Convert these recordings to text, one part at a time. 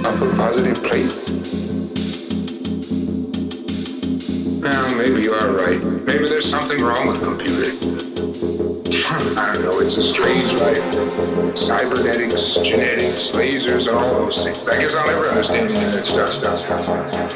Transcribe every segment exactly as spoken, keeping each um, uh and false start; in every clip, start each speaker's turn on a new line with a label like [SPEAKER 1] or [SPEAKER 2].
[SPEAKER 1] upper positive plate? Well, maybe you are right. Maybe there's something wrong with computing. I don't know, it's a strange life. Cybernetics, genetics, lasers, all those things. I guess I'll never understand any of that stuff. stuff, stuff, stuff.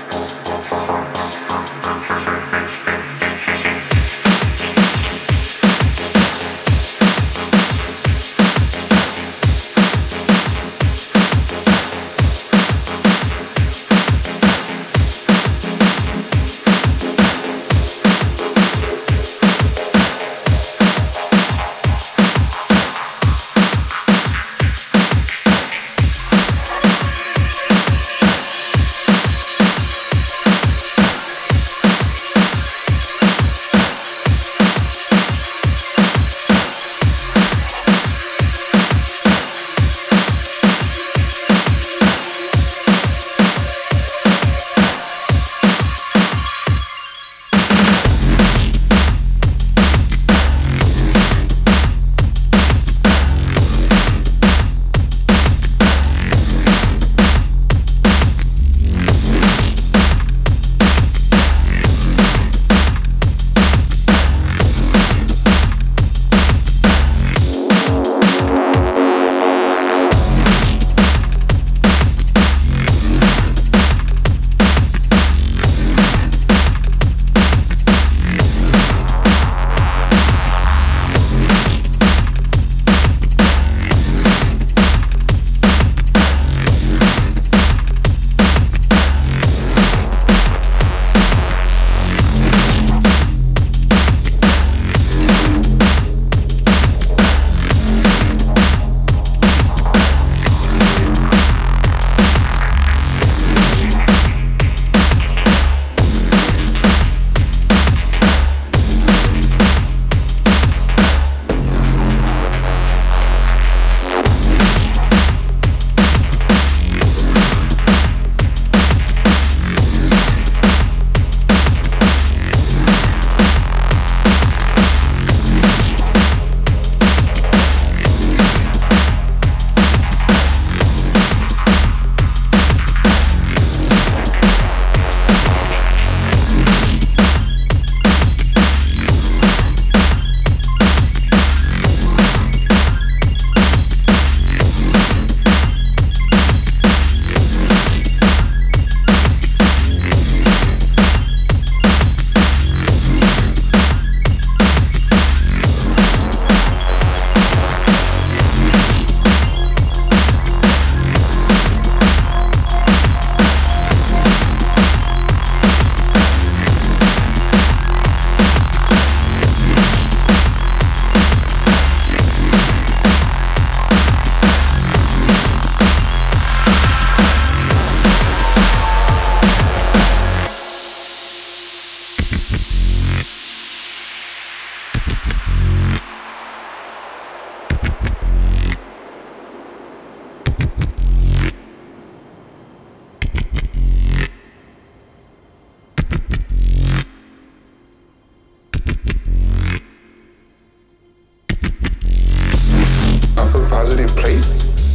[SPEAKER 1] Positive plate?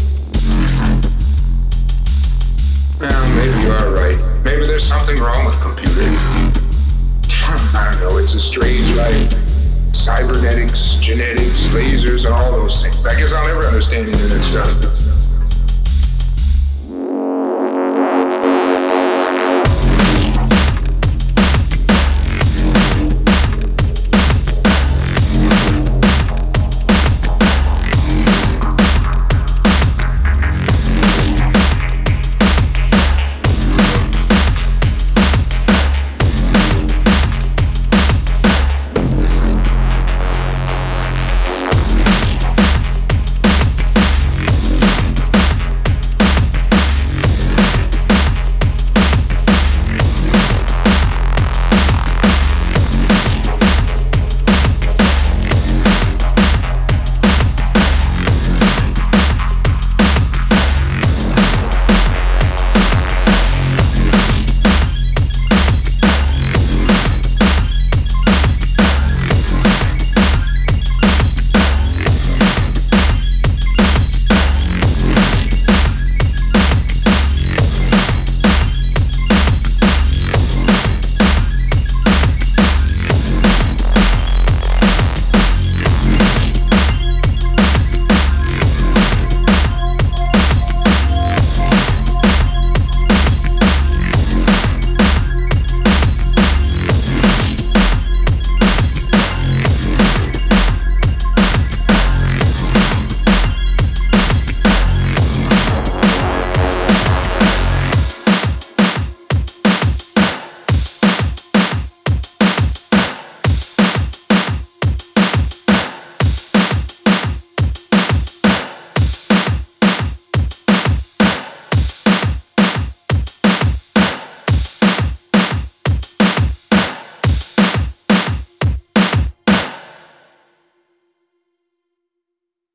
[SPEAKER 1] Well, maybe you are right. Maybe there's something wrong with computing. I don't know, it's a strange life. Cybernetics, genetics, lasers, all those things. I guess I'll never understand any of that stuff.